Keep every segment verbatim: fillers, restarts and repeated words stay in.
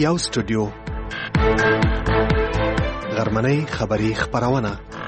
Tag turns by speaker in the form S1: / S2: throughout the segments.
S1: پیاو سټوډیو غرمنۍ خبری خبرونه.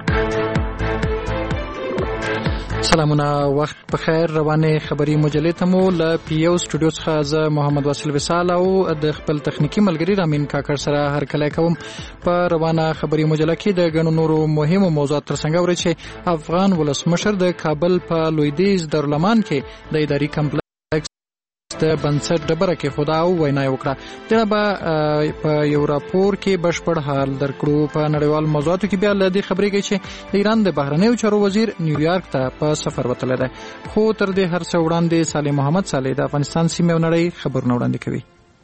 S2: سلامونه، وخت په خیر. روانه خبری مجلې ته مو له پیاو سټوډیو څخه زه محمد واصل وصال او د خپل تخنیکی ملګری رامین کاکړ سره هرکلی کوم. په روانه خبری مجله کې د غنو نورو مهمو موضوعات ترڅنګ اورئ چې افغان ولسمشر د کابل په لویدیځ دارالمان کې د اداري کمپلیکس د بنسټ ډبره کې خدا او وینا وکړه. جناب په یو راپور کې بشپړ حال درکړو. په نړیوال موضوعاتو کې بیا له دې خبرې کوي چې د ایران د بهرنیو چارو وزیر نیویارک ته په سفر وتلی دی. خو تر دې هر څه وړاندې صالح محمد صالح د افغانستان سیمې او نړۍ خبرونه وړاندې کوي.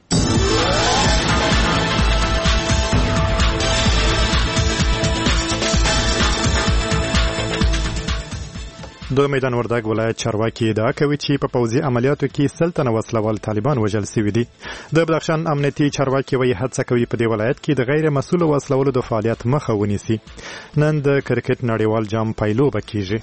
S3: د میدان وردګ ولایت چارواکي ادعا کوي چې په پوځي عملیاتو کې سل تنه وسلوال طالبان وژل شوي دي. د بدخشان امنیتي چارواکي وایي هڅه کوي په دې ولایت کې د غیر مسؤل وسلوالو د فعالیت مخه ونیسي. نن د کرکټ نړیوال جام پایلوبه کیږي.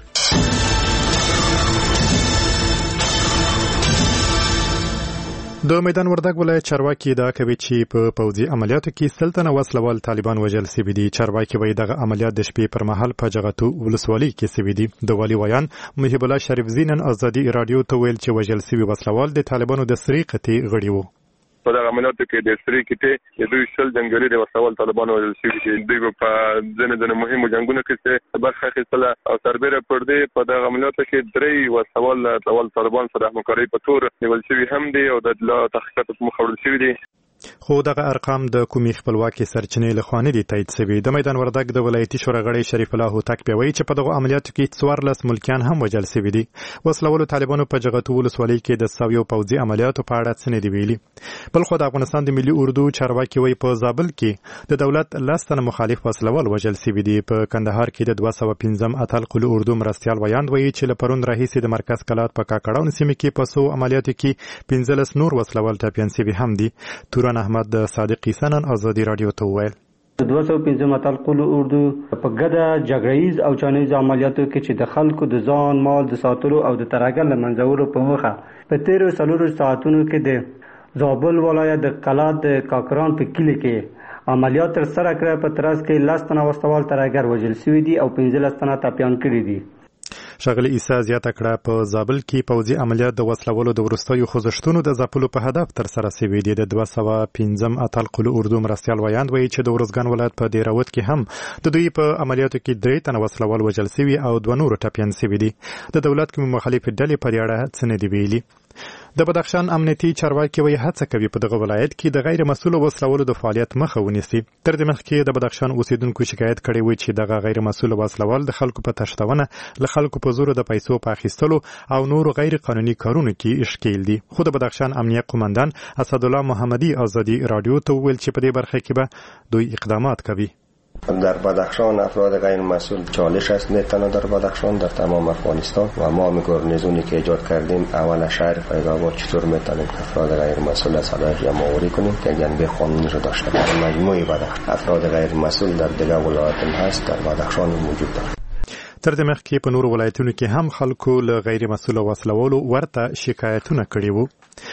S3: د میدان وردګ ولایت چارواکي ادعا کوي چې په پوځي عملیاتو کې سل تنه وسلوال طالبان وژل شوي دي. چارواکي وایي دغه عملیات د شپې پر مهال په جغتو ولسوالۍ کې شوي دي. د والي ویان محب الله شریف زینن ازادي رادیو ته ویل چې وژل شوي وسلوال د طالبانو د سری قطې غړي وو.
S4: په دغه عملیاتو کې د سری قطې د دوی شل جنګیالي د وسلوال طالبانو وژل شوي دي. دوی په ځینې ځینې مهمو جنګونو کې برخه اخیستله او سربیره پر دې په دغه عملیاتو کې درې وسلوال طالبان سره همکارۍ په تور نیول شوي هم دي او د تحقیقاتو په مخ وړل شوي دي. خو دغه ارقام د کومې خپلواکي سرچینې له خوا نه دي تایید شوي. د میدان وردګ د ولایتي شورا غړی شریف الله هوتک وایي چې په دغه عملیاتو کې څوارلس ملکیان هم وژل شوي دي. وسلوالو طالبانو په جغتو ولسوالۍ کې د سویو پوځي عملیاتو په اړه څه نه دي ویلي. بل خو د افغانستان د ملي اردو چارواکي وایي په زابل کې د دولت لس تنه مخالف وسلوال وژل شوي دي. په کندهار کې د دوه سوه پنځم اتل قلو اردو مرستیال ویاند وایي چې له پرون راهیسې د مرکز کلات په کاکړاون سیمه کې په سو عملیاتو کې پنځلس نور وسلوال ټپیان شوي هم دي. توران احمد د صادق قیسانن ازادي رادیو ته وویل
S5: دوه سوه پنځم اتل قلو اردو په ګډه جګړیز او چانیز عملیاتو کې چې د خلکو د ځان مال د ساتلو او د ترهګر له منځورو په موخه په تیرو څلورو ساعتونو کې د زابل ولایت د قلات د کاکران په کلي کې عملیات ترسره کړه. په ترڅ کې لس تنه وسلوال ترهګر وژل شوي دي او پنځلس تنه ټپیان کړي دي.
S3: ښاغلي عیسی زیاته کړه په زابل کې پوځي عملیات د وسلوالو د وروستیو خوځښتونو د ځپلو په هدف ترسره شوي دي. د دوه سوه پنځم اتل قلو اردو مرستیال ویاند وایي چې د ورزګان ولایت په دیراوت کې هم د دوی په عملیاتو کې درې تنه وسلوال وژل شوي او دوه نور ټپیان شوي دي. د دولت کومې مخالفې ډلې په دې اړه څه نه دي ویلي. د بدخشان امنیتي چارواکي وایي هڅه کوي په دغه ولایت کې د غیر مسؤل وسلوالو د فعالیت مخه ونیسي. تر دې مخکې د بدخشان اوسیدونکو شکایت کړی و چې دغه غیر مسؤل وسلوال د خلکو په تښتونه له خلکو په زور د پیسو په اخیستلو او نور غیر قانوني کارونو کې اشکیل دي. خو د بدخشان امنیه قومندان اسدالله محمدی ازادي رادیو ته ویل چې په دې برخه کې به دوی اقدامات کوي.
S6: در بدخشان افراد غیر مسئول چالش است، نه تنها در بدخشان، در تمام افغانستان. و ما می گارنیزونی که ایجاد کردیم اول شهر فیض‌آباد چطور میتونیم افراد غیر مسئول از صلاحیت جمع‌آوری کنیم که جنبه قانونی رو داشته باشیم. مجموعه بدخشان افراد غیر مسئول در دیگر ولایات هم هست، در بدخشان موجود دارد.
S3: تر دې مخکې په نورو ولایتونو کې هم خلکو له غیر مسؤل وسلوالو ورته شکایتونه کړي وو.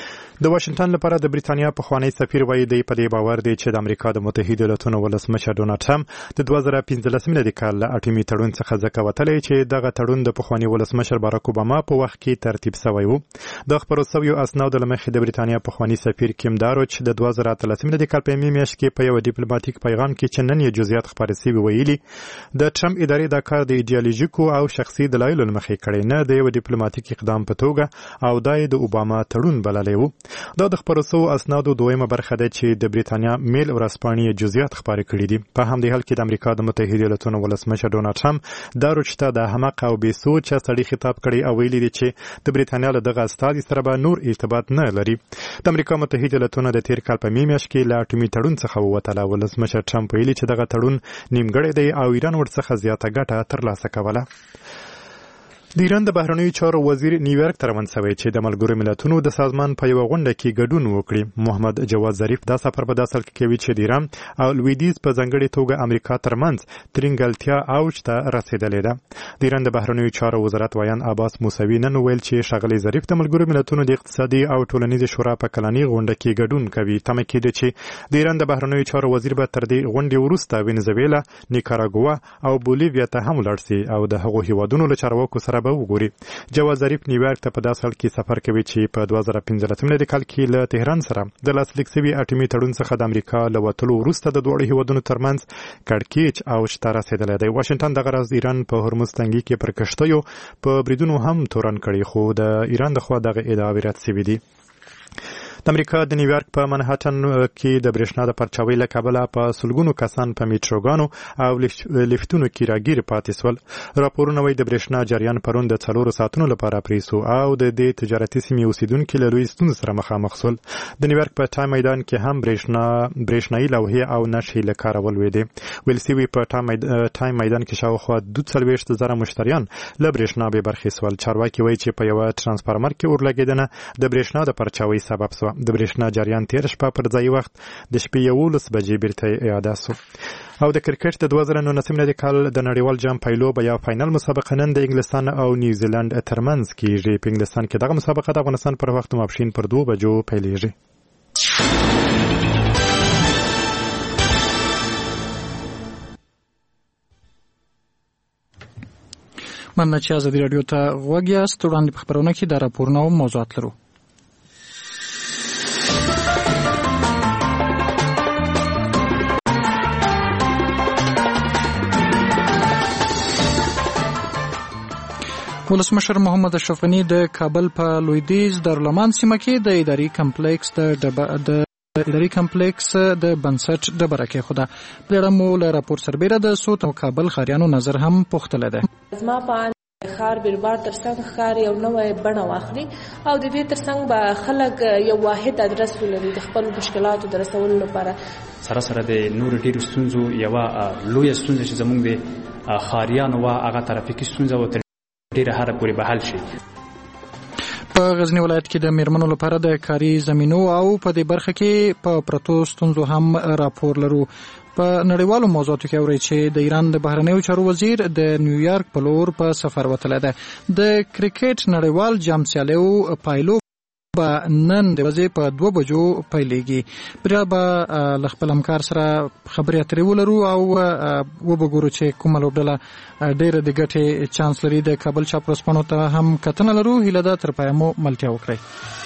S3: د واشنگټن لپاره د بریتانیا پخوانی سفیر وایي دی په دې باور دی چې د امریکا د متحده ایالاتونو ولسمشر ډونالډ ټرمپ د دوه زره پنځلس میلادي کال له اټومي تړون څخه ځکه وتلی چې دغه تړون د پخوانی ولسمشر باراک اوباما په وخت کې ترتیب شوی و. د خبرو شویو اسنادو له مخې د بریتانیا پخوانی سفیر کیم داروچ د دوه زره اتلس میلادي کال په مې میاشت کې په یو ډیپلوماټیک پیغام کې چې نن یې جزئیات خپاره شوي ویلي د ټرمپ ادارې دا کار د ایډیالوژیکو او شخصي دلایلو له مخې کړی نه د یو ډیپلوماټیک اقدام په توګه او دا د اوباما تړون بللی و. دا د خبرو سو اسنادو دویمه برخه ده چې د بریتانیا میل ورځپاڼې جزئیات خبرې کړې دي. په همدې حال کې د امریکا د متحده ایالاتونو ولسمشر ډونالډ ټرمپ داروچ ته د احمق او بې سوچه سړي خطاب کړی او ویلي دی چې د بریتانیا له دغه استازي سره به نور ارتباط نه لري. د امریکا متحده ایالاتونو د تیر کال په مې میاشت کې له اټومي تړون څخه ووتله. ولسمشر ټرمپ ویلي چې دغه تړون نیمګړی دی او ایران ورڅخه زیاته ګټه ترلاسه کوله. د ایران د بهرنیو چارو وزیر نیویارک ته روان شوی چې د ملګرو ملتونو د سازمان په یوه غونډه کې ګډون وکړي. محمد جواد ظریف دا سفر په داسې حال کې کوي چې د ایران او لویدیځ په ځانګړې توګه امریکا ترمنځ ترینګلتیا اوج ته رسېدلې ده. د ایران د بهرنیو چارو وزارت ویان عباس موسوي نن ویل چې ښاغلی ظریف د ملګرو ملتونو د اقتصادي او ټولنیزې شورا په کلنۍ غونډه کې ګډون کوي. تمه کېده چې د ایران د بهرنیو چارو وزیر به تر دې غونډې وروسته وینزویلا، نیکاراګوا او بولیویا ته هم ولاړ شي او د هغو هیوادونو له چارواکو سره به وګوري. جواد ظریف نیویارک ته په داسې حال کې سفر کوي چې په دوه زره پنځلسم کال کې له تهران سره د لاسلیک شوي اټومي تړون څخه د امریکا له وتلو وروسته د دواړو هیوادونو ترمنځ کړکېچ اوج ته رسېدلی دی. واشنګټن دغه راز ایران په هرمز تنګي کې پر کښتیو په بریدونو هم تورن کړي، خو د ایران دخوا دغه ادعاوې رد شوي دي. د امریکا د نیویارک په منهټن کې د برېښنا د پرچاوۍ له کبله په سلګونو کسان په میټروګانو او لیفتونو کې راګیر پاتې شول. راپورونه وایي د برېښنا جریان پرون د څلورو ساعتونو لپاره پرې شو او د دې تجارتي سیمې اوسیدونکي له لویې ستونزې سره مخامخ شول. د نیویارک په ټایم میدان کې هم برېښنا برېښنایي لوحې او نښې له کاره ولوېدې. ویل شوي په ټایم میدان کې شاوخوا دوه څلوېښت زره مشتریان له برېښنا بې برخې شول. چارواکي وایي چې په یوه ټرانسفارمر کې اورلګېدنه د برېښنا د پرچاوۍ سبب شوه. د برېښنا جریان تیر شپه پر ځای وخت د شپې یولس بجې بیرته اعاده شو. او د کرکټ د دوه زره نولسم کال د نړیوال جام پایلوبه یا فاینل مسابقه نن د انګلستان او نیوزیلند ترمنځ کیږي. په انګلستان کې دغه مسابقه د افغانستان پر وخت ماپښین پر دوه بجو پیلېږي.
S2: مننه چې ازادي راډیو ته غوږ یاست. وړاندې په خپرونه کې د راپورونو او موضوعات لرو. ولسمشر محمد اشرف غنی د کابل په لویدیځ دارالمان سیمه کې د اداري کمپلیکس د د اداري کمپلیکس د بنسټ ډبره کېښوده. په دې اړه مو له راپور سربیره د سوت او کابل ښاریانو نظر هم پوښتلی دی.
S7: زما په ښار بیربار ترڅنګ ښار یو نوی بڼه واخلي او د دې ترڅنګ به خلک یو واحد ادرس ولري د خپل مشکلاتو د رسولو لپاره.
S8: سره سره د نور ډیرو ستونزو یوه لویه ستونزه چې زموږ د ښاریانو وه هغه ترافیکي ستونزه و ډیره هره پورې به حل شي.
S2: په غزنی ولایت کې د میرمنو لپاره د کاري زمینو او په دې برخه کې په پرتو ستونزو هم راپور لرو. په نړیوالو موضوعاتو کې اورئ چې د ایران د بهرنیو چارو وزیر د نیویارک په لور په سفر وتلی دی. د کرکټ نړیوال جام سیالیو پایلو به نن د ورځې په دوه بجو پیلېږي. بیا به له خپل همکار سره خبرې اترې ولرو او وبګورو چې کومه لوبډله ډېره د ګټې چانس لري. د کابل چاپ ورځپاڼو ته هم کتنه لرو. هیله ده تر پایه مو ملتیا وکړئ.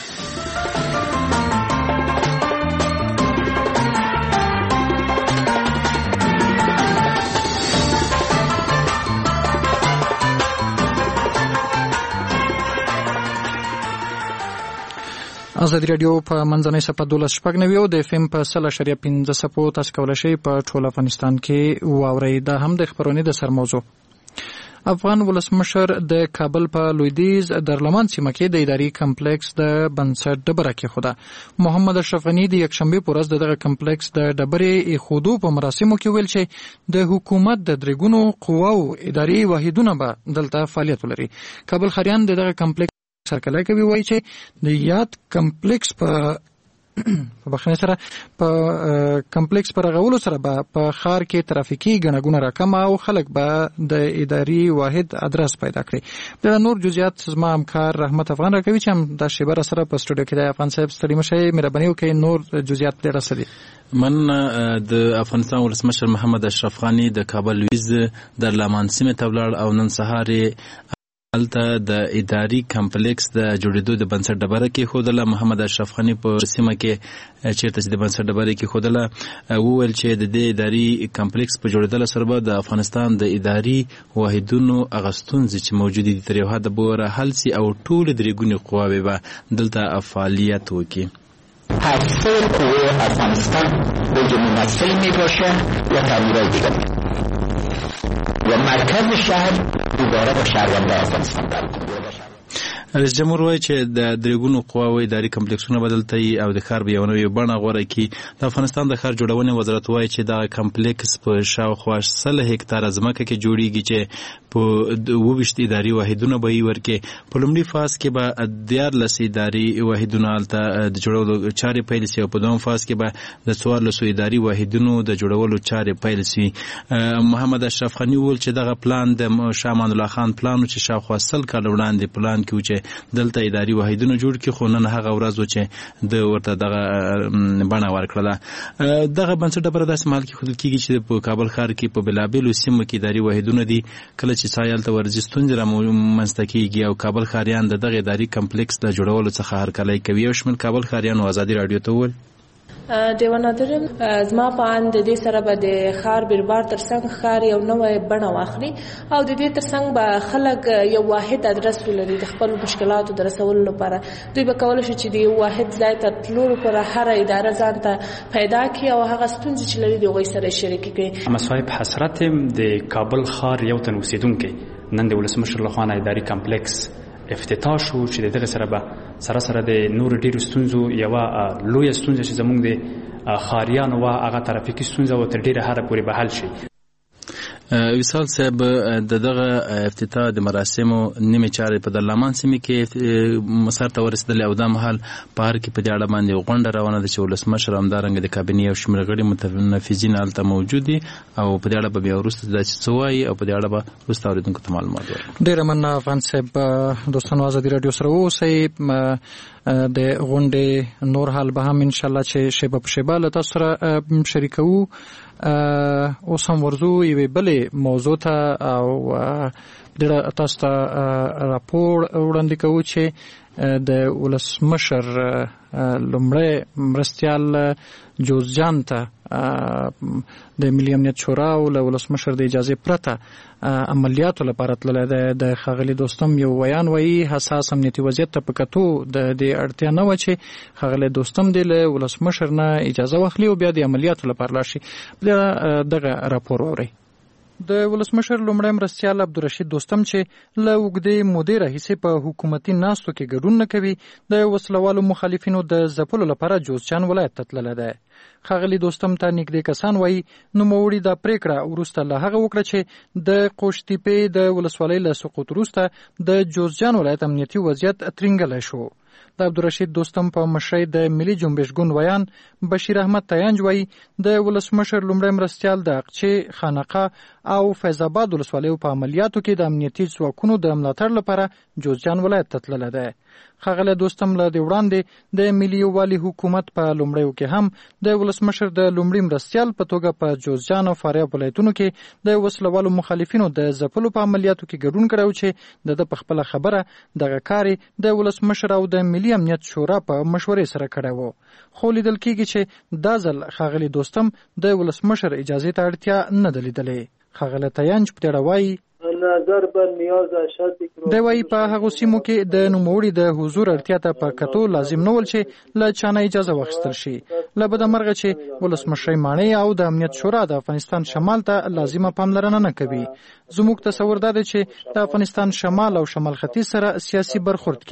S2: ازادي راډیو په منځنۍ صفحه دولس شپږ نوي او د اف ام په سل اشاریه پنځه څپو تاسو کولی شئ په ټول افغانستان کې واورئ. دا هم د خپرونې د سر موضوع. افغان ولسمشر د کابل په لویدیځ دارالمان سیمه کې د اداري کمپلیکس د بنسټ ډبره کېښوده. محمد اشرف غني د یکشنبې په ورځ دغه کمپلیکس د ډبرې ایښودو په مراسمو کې ویل چې د حکومت د درې ګونو قواو اداري واحدونه به دلته فعالیت ولري. کابل ښاریان د دغه کمپلیکس سرکله کوي وایي چې د یاد کمپلیکس په په بخښنې سره په کمپلیکس پر رغولو سره به په ښار کې ترافیکي ګڼه ګوڼه راکمه او خلک به د اداري واحد ادرس پیدا کړي. د نور جزئیات زما همکار رحمت افغان راکوي چې هم دا شیبه را سره په سټوډیو کې دی. افغان صاحب ستړي مه شئ، مهرباني وکړئ نور جزئیات پرې راسه دي.
S9: من د افغانستان ولسمشر محمد اشرف غني د کابل لویدیځ دارالمان سیمې ته ولاړ او نن سهار هلته د اداري کمپلیکس د جوړېدو د بنسټ ډبره کېښودله. محمد اشرف غني په سیمه کې چیرته چې د بنسټ ډبره کېښودله وویل چې د دې اداري کمپلیکس په جوړېدلو سره به د افغانستان د اداري واحدونو هغه ستونزې چې موجودې دي تر یو حده پورې حل سي او ټولې درې ګونې قواوې به دلته فعالیت وکړي.
S10: هسته قوه افغانستان به ممثل می باشه و تعمیرهای دیگر و مرکز شهر دوباره با شهروندان افغانستان برخورد.
S9: رئیس جمهور وایي چې د درېګونو قواوو اداري کمپلیکسونه بدلته وي او د ښار به یوه نوې بڼه غوره کړي. د افغانستان د ښار جوړونې وزارت وایي چې دغه کمپلیکس په شاوخوا سل هکتاره ځمکه کې جوړیږي چې په وویشت اداري واحدونه به یې ورکې. په لومړي فاز کې به دیارلس اداري واحدونه هلته د جوړولو چارې پیل شي او په دویم فاز کې به د څوارلسو اداري واحدونو د جوړولو چارې پیل شي. محمد اشرف غني وویل چې دغه پلان د شاه امان الله خان پلان و چې شاوخوا سل کاله وړاندې پلان کې و چې دلته اداري واحدونه جوړ کړي، خو نن هغه ورځ و چې د ورته دغه بڼه ورکړله. دغه بنسټ ډبره داسې مهال کې ښودل کېږي چې په کابل ښار کې په بېلابېلو سیمو کې اداري واحدونه دي. کله چې څه هلته ورځي ستونزې رامنځته کېږي او کابل ښاریان د دغه اداري کمپلیکس د جوړولو څخه هرکلی کوي. یو شمېر کابل ښاریانو ازادي راډیو ته وویل
S7: دیوه نادرم زما په اند د دې سره به د ښار بیربار ترڅنګ ښار یو نوی بڼه واخلي او د دې ترڅنګ به خلک یو واحد ادرس ولري د خپل مشکلاتو د رسولو لپاره. دوی به کولی شي چې د یو واحد ځای ته تلو لپاره هره اداره ځان ته پیدا کړي او هغه ستونزې چې لري د هغوی سره شریکې کړي.
S8: احمد صاحب حسرت د کابل ښار یو تن اوسېدونکی نن د ولسمشر لخوا نه اداري کمپلیکس افتتاح شو چې د دغه سره به سره سره د نور ډیرو ستونزو یوه لویه ستونزه چې زموږ د ښاریانو وه هغه ترافیکي ستونزه و تر ډیره حده پورې به حل شي.
S9: وصال صاحب د دغه افتتاح د مراسمو نیمه چارې په دلمان سیمه کې مسار ته ورسېدلې او دا مهال په هر کې په دې اړه باندې غونډه روانه ده چې ولسمشر همدارنګه د کابینې یو شمېر غړي متنفذین هلته موجود دي او په دې اړه به بیا وروسته دا چې څه وایي او په دې اړه به وروسته اورېدونکو ته معلومات ورکړي.
S2: ډېره مننه افغان صاحب. دوستانو ازادي راډیو سره اوسئ. د غونډې نور حال به هم انشاءالله چې شیبه په شیبه له تاسو سره شریکوو. اوس هم ورځو یوې بلې موضوع ته او ډېره تاسو ته راپور وړاندې کوو چې د ولسمشر لومړی مرستیال جوزجان ته د ملي امنیت شورا او له ولسمشر د اجازې پرته عملیاتو لپاره تللی دی. د ښاغلي دوستم یو ویان وایي حساس امنیتي وضعیت ته په کتو د دې اړتیا نه وه چې ښاغلی دوستم دی له ولسمشر نه اجازه واخلي او بیا د عملیاتو لپاره لاړ شي. دغه راپور واورئ. د ولسمشر لومړی مرستیال عبدالرشید دوستم چې له اوږدې مودې راهیسې په حکومتي ناستو کې ګډون نه کوي، د وسلوالو مخالفینو د ځپلو لپاره جوزجان ولایت ته تللی دی. ښاغلي دوستم ته نږدې کسان وایي نوموړي دا پریکړه وروسته له هغه وکړه چې د قوشتیپې د ولسوالۍ له سقوط وروسته د جوزجان ولایت امنیتي وضعیت ترینګلی شو. د عبدالرشید دوستم په مشرۍ د ملي جنبش ګوند ویان بشیر احمد تیانج وایي د ولسمشر لومړی مرستیال د اقچې، خانقاه او فیض آباد ولسوالیو په عملیاتو کې د امنیتي ځواکونو د ملاتړ لپاره جوزجان ولایت ته تللی دی. ښاغلی دوستم له دې وړاندې د ملي یووالي حکومت په لومړیو کې هم د ولسمشر د لومړي مرستیال په توګه په جوزجان او فاریاب ولایتونو کې د وسلوالو مخالفینو د ځپلو په عملیاتو کې ګډون کړی و چې د ده په خپله خبره دغه کار د ولسمشر او د ملي امنیت شورا په مشورې سره کړی و. خو لیدل کېږي چې دا ځل ښاغلي دوستم د ولسمشر اجازې ته اړتیا نه ده لیدلې. ښاغلی تیانج په دې اړه وایي
S11: نظر بر نیاز اشد
S2: دی وایي په هغو سیمو کې د نوموړي د حضور اړتیا ته په کتو لازم نه ول چې له چا نه اجازه واخیستل شي، له بده مرغه چې ولسمشرۍ ماڼۍ او د امنیت شورا د افغانستان شمال ته لازمه پاملرنه نه کوي. زموږ تصور دا دی چې د افغانستان شمال او شمال ختیځ سره سیاسي برخورد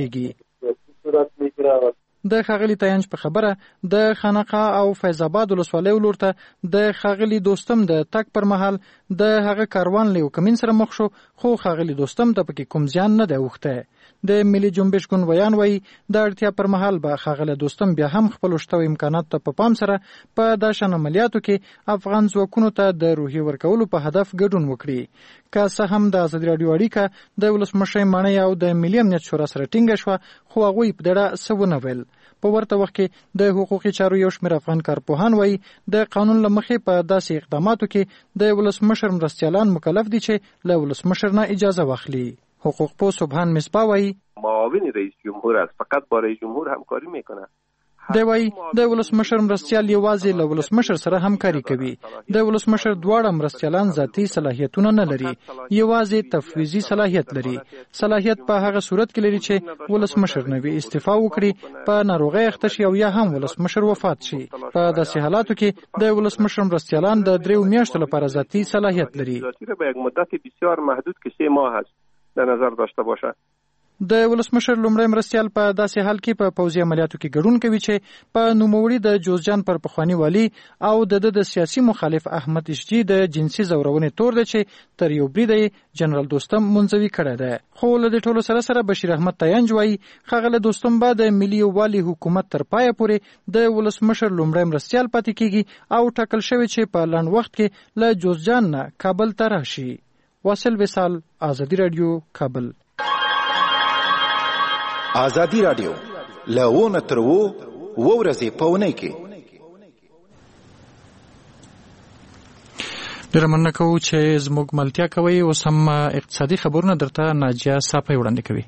S2: کېږي. د ښاغلي تیانج په خبره د خانقاه او فیض آباد ولسوالیو لور ته د ښاغلي دوستم د تګ پر مهال د هغه کاروان له یو کمین سره مخ شو، خو ښاغلي دوستم ته پکې کوم زیان نه دی اوښتی. د ملي جنبش ګوند ویان وایي د اړتیا پر مهال به ښاغلی دوستم بیا هم خپلو شته امکاناتو ته په پام سره په دا شان عملیاتو کې افغان ځواکونو ته د روحیې ورکولو په هدف ګډون وکړي. که څه هم د ازادي راډیو اړیکه د ولسمشرۍ ماڼۍ او د ملي امنیت شورا سره ټینګه شوه، خو هغوی په دې اړه څه ونه ویل. په ورته وخت کې د حقوقي چارو یو شمېر افغان کارپوهان وایي د قانون له مخې په داسې اقداماتو کې د ولسمشر مرستیالان مکلف دي چې له ولسمشر نه اجازه واخلي. حقوق پو سبحان مصباح وایي
S12: معاون رئیس جمهور است، فقط با رئیس جمهور همکاری میکنه.
S2: دی وایي د ولسمشر مرستیال یوازې له ولسمشر سره همکاري کوي. د ولسمشر دواړه مرستیالان ذاتي صلاحیتونه نه لري، یوازې تفویضي صلاحیت لري. صلاحیت په هغه صورت کې لري چې ولسمشر نوی استعفا وکړي، په ناروغۍ اخته شي او یا هم ولسمشر وفات شي. په داسې حالاتو کې د ولسمشر مرستیالان د دریو میاشتو لپاره ذاتي صلاحیت لري.
S12: به یک مدت بسیار محدود که سه ماه است در نظر داشته باشه.
S2: د ولسمشر لومړی مرستیال په داسې حال کې په پوځي عملیاتو کې ګډون کوي چې په نوموړي د جوزجان پر پخوانی والی او د د سیاسي مخالف احمد اشجی د جنسي زورونې تور دی چې تر یو بریده جنرال دوستم منځوي کړی دی. خو له دې ټولو سره سره بشیر احمد تیانج وایي ښاغلی دوستم به د ملي یووالي حکومت تر پایه پورې د ولسمشر لومړی مرستیال پاتې کیږي او ټاکل شوی چې په لنډ وخت کې له جوزجان نه کابل ته راشي. واصل وصال، آزادی رادیو، کابل.
S13: آزادی رادیو لونه تر وو ورځې په اونۍ کې
S2: ډېره مننه کوو چې زموږ ملتیا کوئ. اوس هم اقتصادي خبرونه درته ناجیه صافی وړاندې کوي.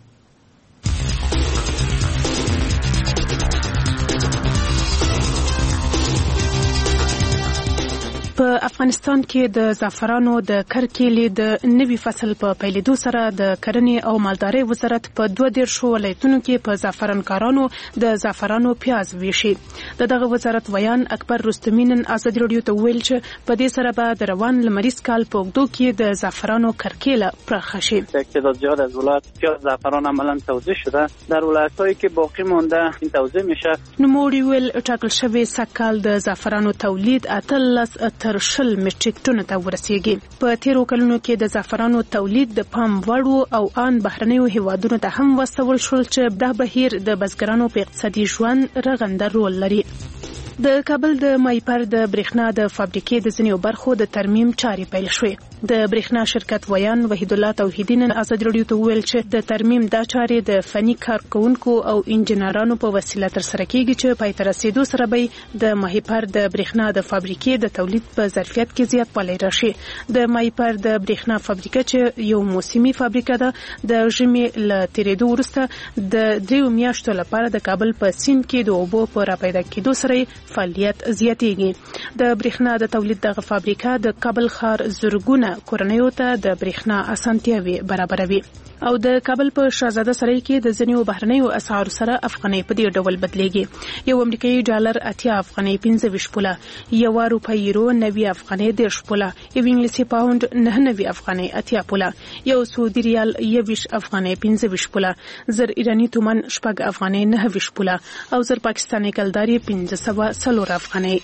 S14: په افغانستان کې د زعفرانو د کرکیلې د نوي فصل په پیلېدو سره د کرنې او مالدارۍ وزارت په دوه دېرشو ولایتونو کې په زعفرانکارانو د زعفرانو پیاز ویشي. د دغه وزارت ویان اکبر رستمی نن ازادي راډیو ته ویل چې په دې سره به د روان لمریز کال په اوږدو کې د زعفرانو کرکیله پراخه شي.
S15: تعداد زیاد از ولایت پیاز زعفران عملا توزیع شده، در ولایت‌هایی که باقی مونده این توزیع میشه.
S14: نوموړي ویل ټاکل شوی سږکال د زعفرانو تولید اتلس تر شل میټریک ټنو ته ورسیږي. په تیرو کلونو کې د زعفرانو تولید د پام وړ او ان بهرنیو هیوادونو ته هم وسول شول چې دا بهیر د بزګرانو په اقتصادي ژوند رغنده رول لري. د کابل د مایپر د برېښنا د فابریکې د ځینو برخو د ترمیم چارې پیل شوې. د برېښنا شرکت ویان وحید الله توحیدی نن ازادي راډیو ته وویل چې د ترمیم دا چارې د فني کارکونکو او انجنیرانو په وسیله ترسره کیږي چې پای ته رسیدو سره به د مایپر د برېښنا د فابریکې د تولید په ظرفیت کې زیاتوالی راشي. د مایپر د برېښنا فابریکه چې یو موسمي فابریکه ده، د ژمي له تیریدو وروسته د دریو میاشتو لپاره د کابل په سیند کې د اوبو په راپیدا کېدو سره فعالیت زیاتېږي. د برېښنا د تولید دغه فابریکه د کابل ښار زرګونه کورنیو ته د برېښنا اسانتیاوې برابروي. او د کابل په شاهزاده سرای کې د ځینو بهرنیو اسعارو سره افغانۍ په دې ډول بدلیږي. یو امریکایي ډالر اتیا افغانۍ پنځه ویشت پوله، یو روپۍ یورو نوي افغانۍ دېرش پوله، یو انګلیسي پاوند نهه نوي افغانۍ اتیا پوله، یو سعودي ریال یویشت افغانۍ پنځه ویشت پوله، زر ایراني تومان شپږ افغانۍ نهه ویشت پوله او زر پاکستاني کلداري پنځه سوه څلور افغانۍ.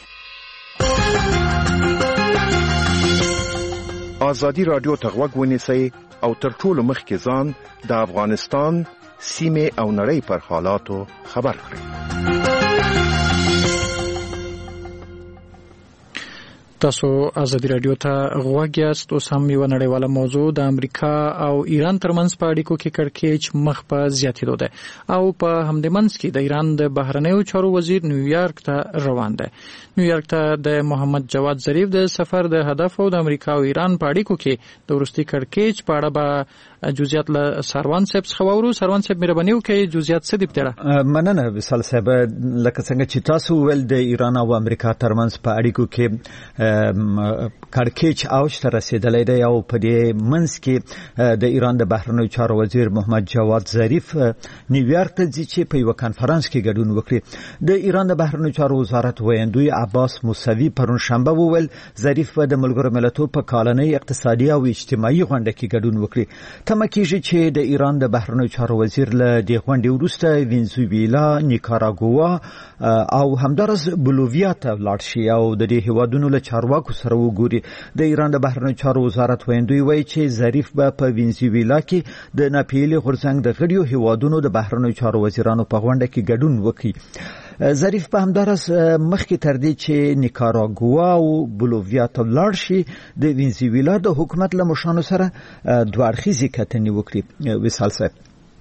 S13: آزادی رادیو ته غوږ ونیسئ او تر ټولو مخکې ځان د افغانستان سیمې او نړۍ پر حالاتو خبر کړئ.
S2: تاسو آزادی رادیو ته غوږ یاست. اوس هم یوه نړیواله موضوع د امریکا او ایران ترمنځ په اړیکو کې کړکېچ مخ په زیاتېدو ده او په همدې منځ کې د ایران د بهرنیو چارو وزیر نیویارک ته روان دی. نیویارک ته د محمد جواد ظریف د سفر د هدف او د امریکا او ایران په اړیکو کې د وروستي کړکېچ په اړه به جزئیات له سروان صاحب څخه واورو. سروان صاحب مهرباني وکړئ جزئیات څه دي پټه؟
S16: مننه وصال صاحب. لکه څنګه چې تاسو ول د ایران او امریکا ترمنځ په اړیکو کې کړکېچ اوج ته رسیدلی دی او په دې منځ کې د ایران د بهرنیو چارو وزیر محمد جواد ظریف نیویارک ته ځي چې په یو کانفرنس کې ګډون وکړي. د ایران د بهرنیو چارو وزارت ویاندوی عباس موسوي پرون شنبه وویل ظریف به د ملګرو ملتونو په کالنۍ اقتصادي او اجتماعي غونډه کې ګډون وکړي. تمه کېږي چې د ایران د بهرنیو چارو وزیر له دې غونډې وروسته وینزویلا، نیکاراګوا او همدارس بولوویا ته لاړ شي او د دې هیوادونو له چارواکو سره وګوري. د ایران د بهرنیو چارو وزارت ویاندوی وایي چې ظریف به په وینزویلا کې د ناپیلي غورځنګ د غړیو هیوادونو د بهرنیو چارو وزیرانو په غونډه کې ګډون وکړي. ظریف په همدارس مخکې تر دې چې نیکاراګوا او بولوویا ته لاړ شي د وینزویلا د حکومت له مشرانو سره دوه اړخیزې کتنې وکړي. وصال صاحب.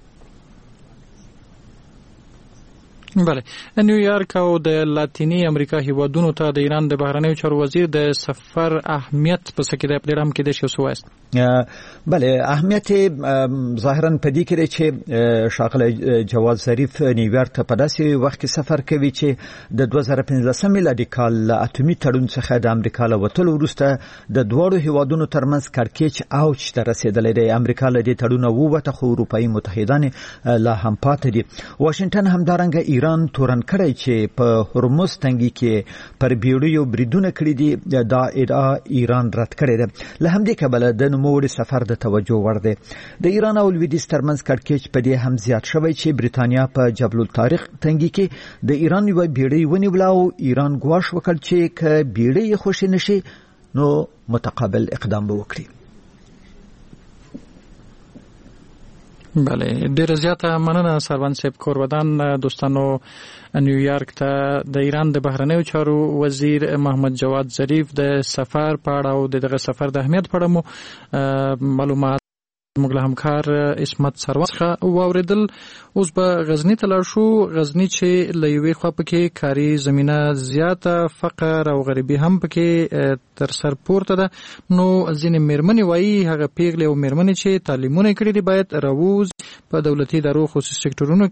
S2: بله، نیویارک او د لاتینی امریکا هیوادونو ته د ایران د بهرنیو چارو وزیر د سفر اهمیت په څه کې دی؟ په دې هم کې د شی وسوایست.
S16: بله، اهمیت ظاهرا په دې کې دی چې ښاغلی جواد ظریف نیویارک ته په داسې وخت کې سفر کوي چې د دوه زره پنځلسم میلادي کال له اتومي تړون څخه د امریکا له وتلو وروسته د دواړو هیوادونو ترمنځ کړکېچ اوج ته رسېدلی دی. امریکا له دې تړونه ووته خو اروپایي متحدان لا هم پاتې دي. واشنګټن همدارنګه ایران تورن کړی چې په هرمز تنګي کې پر بیړیو بریدونه کړي دي دا ادعا ایران رد کړې ده. له همدې کبله د نوموړي سفر د توجه وړ دی. د ایران او لویدیځ ترمنځ کړکېچ په دې هم زیات شوی چې بریتانیا په جبل الطارق تنګي کې د ایران یوه بیړۍ ونیوله او ایران ګواښ وکړ چې که بیړۍ یې خوشې نشي نو متقابل اقدام به وکړي.
S2: بله ډیره زیاته مننه سروان صاحب کورودان. دوستانو نیویارک ته د ایران د بهرنیو چارو وزیر محمد جواد ظریف د سفر په اړه او دغه سفر د اهمیت په اړه مو معلومات موږ له همکار اسمت سروان څخه واوریدل. اوس به غزنی ته لاړ شو. غزنی چې له یوې خوا پکې کاري زمینه زیاته فقر او غریبي هم پکې تر سر پورته ده. نو ځینې میرمنې وایي هغه پیغلې او میرمنې چې تعلیمونه کړي دي باید راووز په دولتي ادارو خصوصي سکتورونو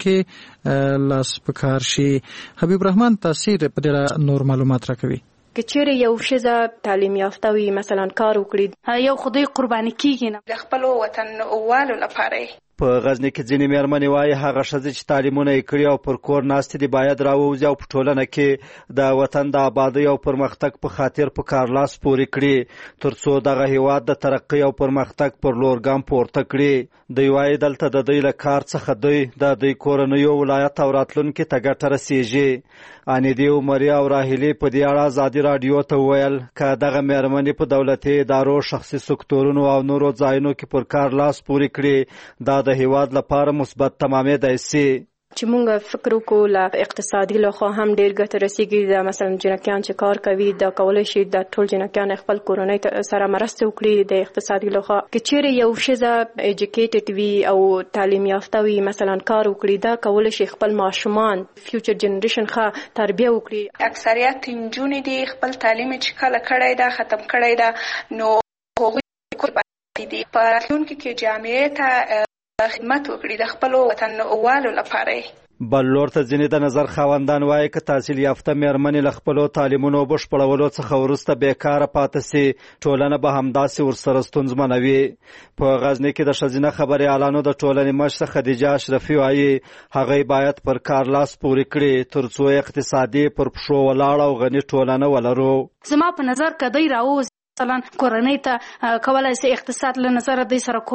S2: کې لاس په کار شي. حبیب رحمان تاثیر په دې نور معلومات راکوي.
S17: که چیرې یو ښځه تعلیم یافته وي مثلا کار وکړي یو خدای قرباني کیږي نه د خپل وطن والو لپاره.
S18: په غزنی کې ځینې میرمنې وایي هغه ښځې چې تعلیمونه یې کړي او پر کور ناستې دي باید راووځي او په ټولنه کې د وطن د آبادۍ او پرمختګ په خاطر په کار لاس پورې کړي تر څو دغه هیواد د ترقۍ او پرمختګ پر لور ګام پورته کړي. دوی وایي دلته د دوی له کار څخه دوی د دوی کورنیو ولایت او راتلونکي ته ګټه رسیږي. انیدي عمري او راهیلي په دې اړه ازادي راډیو ته وویل که دغه میرمنې په دولتي ادارو شخصي سکتورونو او نورو ځایونو کې پر کار لاس پورې کړي دا د هیواد لپاره مثبت تمامېدای سي.
S17: چې مونږ فکر وکړو له اقتصادي لخوا هم ډېر ګټه رسیږي. دا مثلا جنکیان چې کار کوي دا کولی شي د ټول جنکیان خپل کورنۍ سره مرسته وکړي د اقتصادي لخوا. که چیرې یو ښځه ایجوکیټډ وي او تعلیم یافته وي مثلا کار وکړي دا کولی شي خپل ماشومان فیوچر جنریشن ښه تربیه وکړي. اکثریت نجونې دي خپل تعلیم چې کله کړی دا ختم کړی دا نو هغوی کور پاتې دي په راتلونکي کې جامعې ته خدمت وکړي د خپل وطن والو لپاره.
S18: بل لور ته ځینې د نظر خاوندان وایي که تحصیل یافته میرمنې له خپلو تعلیمونو بشپړولو څخه وروسته بیکاره پاتې سي ټولنه به همداسې ورسره ستونزمنه وي. په غزني کې د ښځینه خبریالانو د ټولنې مشره خدیجه اشرفي وایي هغوی باید پر کار لاس پورې کړي تر څو اقتصادي پر پښو ولاړه او غني ټولنه ولرو.
S19: زما په نظر که دوی راووځي مثلا کورنۍ ته کولی سي اقتصاد له نظره دوی سره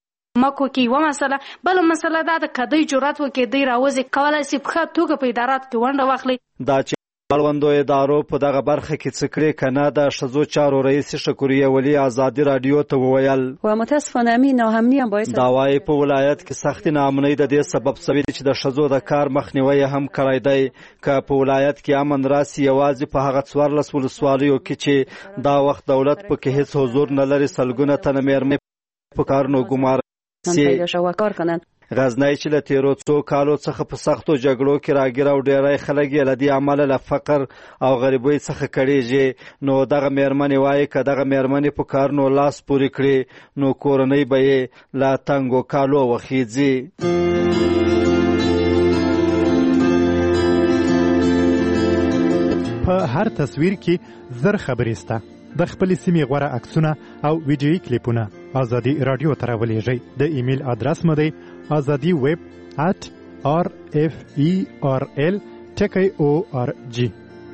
S19: مکو کې یوه مسله. بله مسله دا ده که دوی جرأت وکړي دوی راوځي کولی سي په ښه توګه په اداراتو کې ونډه واخلي. دا چې اړوندو ادارو په دغه برخه کې څه کړي که نه د ښځو چارو رئیس شکوریه ولي ازادي راډیو ته وویل
S20: و متاسفانه امین ناامني هم باعث
S18: دا وایي په ولایت کې سختې ناامنۍ د دې سبب شوي دي چې د ښځو د کار مخنیوی هم کړی دی. که په ولایت کې امن راسي یوازې په هغه څوارلس ولسوالیو کې چې دا وخت دولت پکې هیڅ حضور نه لري سلګونه تنه میرمنې په کارونو ګمار
S20: پیدا شو کار کنن.
S18: غزنی چې له تیرو څو کالو څخه په سختو جګړو کې راګیر او ډیری خلک یې له دې امله له فقر او غریبۍ څخه کړېږي نو دغه میرمنې وایي که دغه میرمنې په کارونو لاس پورې کړي نو کورنۍ به یې له تنګو کالو وخیځي.
S3: په هر تصویر کې زر خبرې سته. د خپل سیمې غوره عکسونه او ویډیویي کلیپونه ازادي رادیو ته راولېږئ. د ایمیل ادرس مو دی ازادي ویب ات آر اف ای آر ال ټکی او آر جی.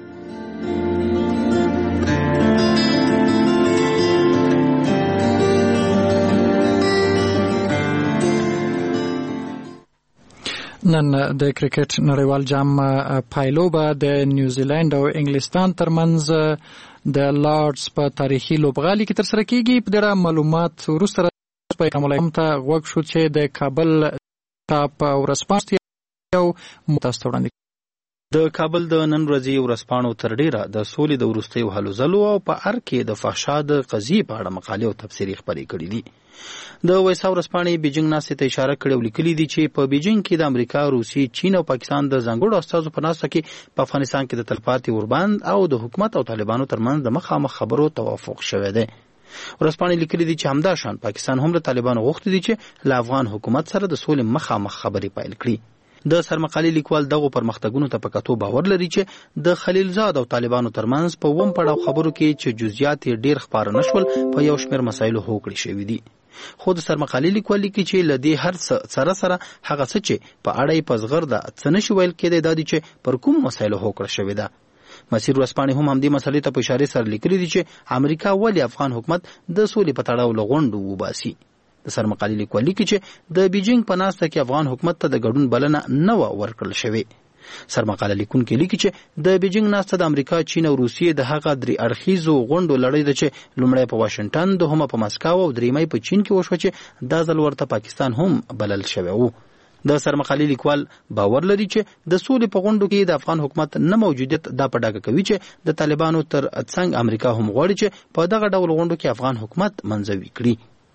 S2: نن د کرکټ نړیوال جام پایلوبه د نیوزیلند او انګلستان ترمنځ د لارډز په تاریخي لوبغالي کې ترسره کیږي. په دې معلومات وروسته په کومه ته غوږ شو چې د کابل کاپ ورسپانس یو متاسفانه
S21: د کابل د نن ورځې ورسپانو تر ډیره د سولې د وروستیو هلو ځلو او په ار کې د فحشا د قضیې په اړه مقالې او تبصرې خپرې کړې دي. د وایسا ورسپانې بیجینګ ناستې ته اشاره کړې او لیکلي دي چې په بیجینګ کې د امریکا، روسیې، چین او پاکستان د ځانګړو استازو په ناسته کې په افغانستان کې د تلپاتې اوربند او د حکومت او طالبانو ترمنځ د مخامخ خبرو توافق شوی دی. ورسپانې لیکلي دي چې همدا شان پاکستان هم له طالبانو غوښتي دي چې له افغان حکومت سره د سولې مخامخ خبرې پیل کړي. د سرمقالې لیکوال دغه پرمختګونو ته په کتو باور لري چې د خلیلزاد او طالبانو ترمنځ په ووم پړاو خبرو کې چې جزئیات ډیر خبره نشول په یو شمېر مسایلو هوکړې شوې دي. خو د سرمقالې لیکوالي کې چې لدی هر سره سره هغه څه چې په اړه په زغر د څنشي ویل کېدی دا دي چې پر کوم مسایلو هوکړه شوې ده. مسیر ورځپاڼې هم همدې مسلې ته په اشاره سره لیکلي دي چې امریکا ولې افغان حکومت د سولې په تړاو له غونډو وباسي. د سرمقالې لیکوالي کې چې د بیجینګ په ناسته کې افغان حکومت ته د ګډون بلنه نه و ورکړل شوې. سرمقاله لیکونکي لیکي چې د بیجینګ ناسته د امریکا، چین او روسیې د هغه درې اړخیزو غونډو لړۍ ده چې لومړی په واشنگټن، دوهمه په مسکو او درېیمه په چین کې وشوه چې دا ځل ورته پاکستان هم بلل شوی و. د سرمقالې لیکوال باور لري چې د سولې په غونډو کې د افغان حکومت نه موجودیت دا په ډاګه کوي چې د طالبانو تر څنګ امریکا هم غواړي چې په دغه ډول غونډو کې افغان حکومت منځوي کړي.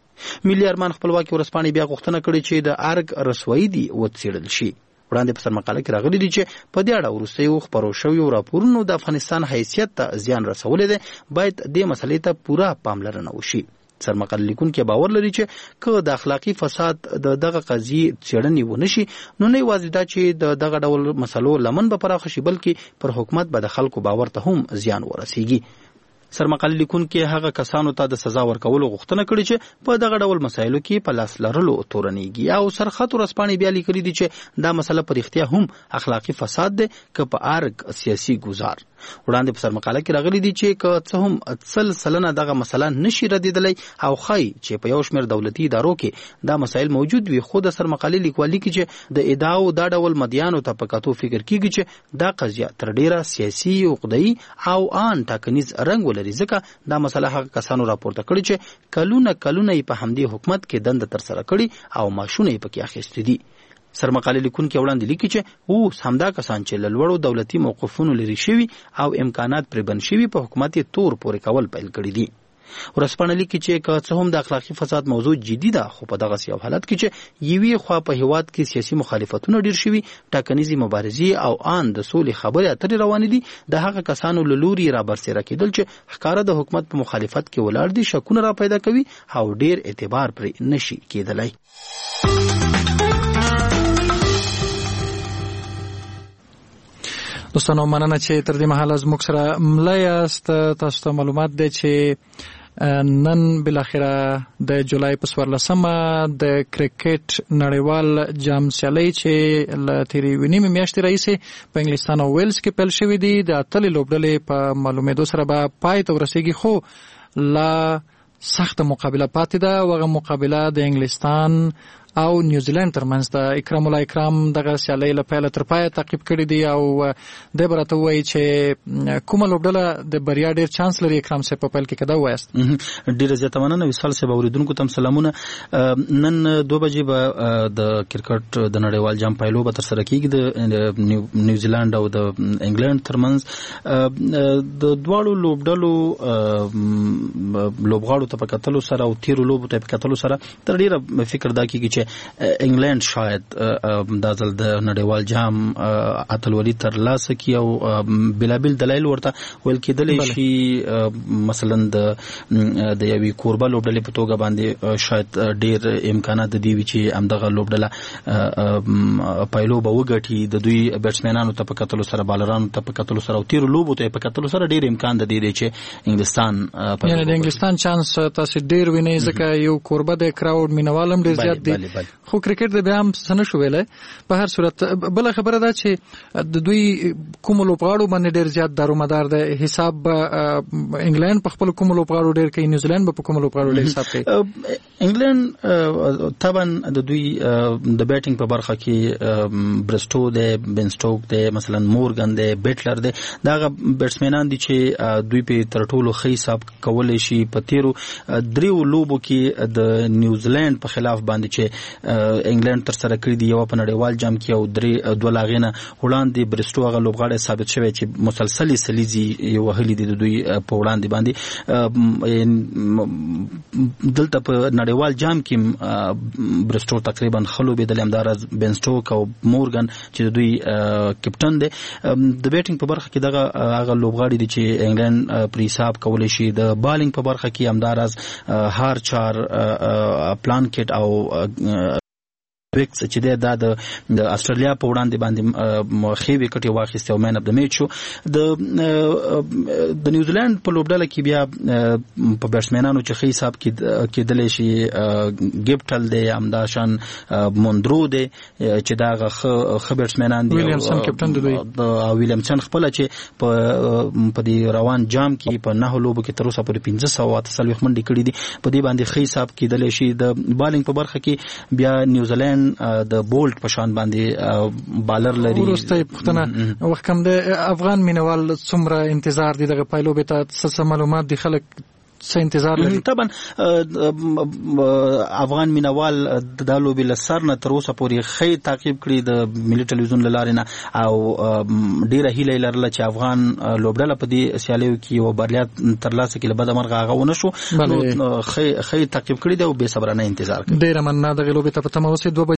S21: ملي ارمان خپلواکي ورځپاڼې بیا غوښتنه کړې چې د ارګ رسوایی دي وڅېړل شي. وړاندې په سرمقاله کې راغلي دي چې په دې اړه وروستیو خپرو شویو راپورونو د افغانستان حیثیت ته زیان رسولی دی، باید دې مسلې ته پوره پاملرنه وشي. سرمقاله لیکونکي باور لري چې که د اخلاقي فساد د دغه قضیې څېړنې ونه شي نو نه یوازې دا چې د دغه ډول مسلو لمن به پراخه شي بلکې پر حکومت به د خلکو باور ته هم زیان ورسیږي. سرمقاله لیکونکي هغه کسانو ته د سزا ورکولو غوښتنه کړې چې په دغه ډول مسایلو کې په لاس لرلو تورنېږي. او سرخط ورځپاڼې بیا لیکلي دي چې دا مسله په رښتیا هم اخلاقي فساد دی که په ارګ سیاسي ګزار. وړاندې په سرمقاله کې راغلي دي چې که څه هم څل سلنه دغه مسله نشي ردېدلی او ښایي چې په یو شمېر دولتي ادارو کې دا مسایل موجود وي، خو د سرمقالې لیکوالي کې چې د ادعاو دا ډول مدیانو ته په کتو فکر کېږي چې دا قضیه تر ډېره سیاسي، عقده‌ایي او آن ټاکنیز رنګ ولري، ځکه دا مسله هغه کسانو راپورته کړي چې کلونه کلونه یې په همدې حکومت کې دنده ترسره کړي او معاشونه یې پکې اخیستي دي. سرمقالې لیکونکي وړاندې لیکي چې اوس همدا کسان چې له لوړو دولتي موقفونو لرې شوي او امکانات پرې بند شوي په حکومت یې تور پورې کول پیل کړي دي. ورځپاڼه لیکي چې که څه هم د اخلاقي فساد موضوع جدي ده، خو په دغسې یو حالت کې چې یوې خوا په هیواد کې سیاسي مخالفتونه ډېر شوي، ټاکنیزې مبارزې او آن د سولې خبرې اترې روانې دي، د هغه کسانو له لوري رابرسېره کېدل چې ښکاره د حکومت په مخالفت کې ولاړ دي شکونه را پیدا کوي او ډېر اعتبار پرې نشي کېدلی.
S2: دوستانو مننه چې تر دې مهاله زموږ سره مله یاست. تاسو ته معلومات دی چې نن بالاخره د جولای په څوارلسمه د کرکټ نړیوال جام سیالۍ چې له تېرې یوې نیمې میاشتې راهیسې په انګلستان او ویلز کې پیل شوي دي، د اتلې لوبډلې په معلومېدو سره به پای ته ورسېږي، خو لا سخته مقابله پاتې ده. هغه مقابله د انګلستان او نیوزیلند ترمنځ د اکرام الله اکرام دغه سیالۍ له پیله تر پایه تعقیب کړي دي او دی به راته ووایي چې کومه لوبډله د بریا ډېر چانس لري. اکرام صاحب په پیل کې که دا ووایاست.
S21: ډېره زیاته مننه وصال صاحب. اورېدونکو ته هم سلامونه. نن دوه بجې به د کرکټ د نړیوال جام پایلو به ترسره کېږي د نیوزیلند او د انګلند ترمنځ. د دواړو لوبډلو لوبغاړو ته په کتلو سره او تېرو لوبو ته په کتلو سره تر ډېره فکر دا کېږي چې انګلند شاید دا ځل د نړیوال جام اتلولي ترلاسه کړي او بېلابېل دلایل ورته ویل کېدلی شي. مثلا د یوې کوربه لوبډلې په توګه باندې شاید ډېر امکانات د دې وي چې همدغه لوبډله پایلو به وګټي. د دوی بیټسمینانو ته په کتلو سره، بالرانو ته په کتلو سره او تېرو لوبو ته په کتلو سره ډېر امکان د دې دی چې انګلستان
S2: یعنې د انګلستان چانس تاسې ډېر وینئ، ځکه یو کوربه د کراوډ مینوال هم ډېر زیات دی، خو کرکټ د بیا هم څه نه شو ویلی. په هر صورت بله خبره ده چې د دوی کومو لوبغاړو باندې ډېر زیات دارومدار دی. حساب به انګلند په خپلو کومو لوبغاړو ډېر کوي، نیوزیلند به په کومو لوبغاړو ډېر حساب کوي.
S21: انګلند طبعا د دوی د بیټینګ په برخه کې برسټو دی، بن سټوک دی، مثلا مورګن دی، بیټلر دی، دا هغه بیټسمینان دي چې دوی په تر ټولو ښه حساب کولی شي. په تېرو دریو لوبو کې د نیوزیلند په خلاف باندې چې انګلند تر سره کړی دی، یو په نړیوال جام کې او درې دوه لاغې نه وړاندې برسټو هغه لوبغاړی ثابت شوی چې مسلسلې سلیزې وهلي دي د دوی په وړاندې باندې. دلته په نړیوال جام کې برسټو تقریبا ښه لوبېدلی، همداراز بن سټوک او مورګن چې د دوی کپټن دی. د بیټینګ په برخه کې دغه هغه لوبغاړي دي چې انګلند پرې حساب کولی شي. د بالینګ په برخه کې همداراز هارچار، پلانکټ او وکس چې دا د استرالیا په وړاندې باندې خې وکټي واخیسته او مین اف د میچ شو. د د نیوزیلند په لوبډله کې بیا په بیټسمنانو چې خې حساب کې کېدل شي ګپټل دی امداشان موندرو دی چې دا خ بیټسمنان دی
S2: ویلیامسن کپټن دی
S21: او ویلیامسن خپل چې په په دې روان جام کې په نه لوبو کې تر اوسه پورې پنځه سوه اته څلوېښت منډې کړې دي. په دې باندې خې حساب کېدل شي. د بالینګ په برخه کې بیا نیوزیلند د بولټ په شان باندې بالر لري.
S2: ورسته پښتنه وخت کم د افغان مینوال څومره انتظار دي دغه پایلو به تاسو معلومات دي خلک څه انتظار لري؟
S21: طبعا افغان مینوال د لوبې لسر نه تر اوسه پورې خې تعقیب کړي د ملي ټلویزیون لارې نه او ډیره هیله لرله چې افغان لوبډله په دې سیالیو کې یو بریا ترلاسه کړي. بده مرغه هغه ونه شو. خې خې تعقیب کړي دی او بې صبرانه انتظار کوي.
S2: ډیره مننه. دغه لوبې ته په تمه اوسئ. دوه